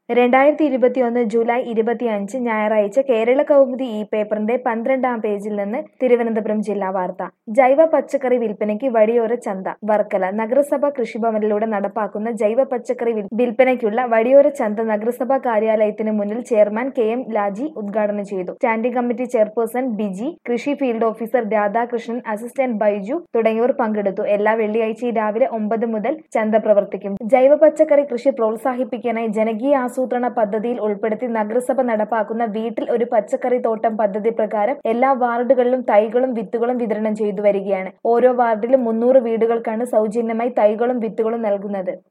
2021 July 25 ഞായറാഴ്ച കേരള കൗമുദി ഈ പേപ്പറിന്റെ 12-ാം പേജിൽ നിന്ന് തിരുവനന്തപുരം ജില്ലാ വാർത്ത. ജൈവ പച്ചക്കറി വിൽപ്പനയ്ക്ക് വഴിയോര ചന്ത. വർക്കല. നഗരസഭ കൃഷിഭവനിലൂടെ നടപ്പാക്കുന്ന ജൈവ പച്ചക്കറി വിൽപ്പനയ്ക്കുള്ള വഴിയോര ചന്ത നഗരസഭാ കാര്യാലയത്തിന് മുന്നിൽ ചെയർമാൻ കെ.എം. ലാജി ഉദ്ഘാടനം ചെയ്തു. സ്റ്റാൻഡിംഗ് കമ്മിറ്റി ചെയർപേഴ്സൺ ബിജി, കൃഷി field officer Radhakrishnan, assistant Baiju തുടങ്ങിയവർ പങ്കെടുത്തു. എല്ലാ വെള്ളിയാഴ്ചയും രാവിലെ 9 മുതൽ ചന്ത പ്രവർത്തിക്കും. ജൈവ പച്ചക്കറി കൃഷി പ്രോത്സാഹിപ്പിക്കാനായി ജനകീയ ആസൂത്രണ പദ്ധതിയിൽ ഉൾപ്പെടുത്തി നഗരസഭ നടപ്പാക്കുന്ന വീട്ടിൽ ഒരു പച്ചക്കറി തോട്ടം പദ്ധതി പ്രകാരം എല്ലാ വാർഡുകളിലും തൈകളും വിത്തുകളും വിതരണം ചെയ്തു വരികയാണ്. ഓരോ വാർഡിലും 300 വീടുകൾക്കാണ് സൗജന്യമായി തൈകളും വിത്തുകളും നൽകുന്നത്.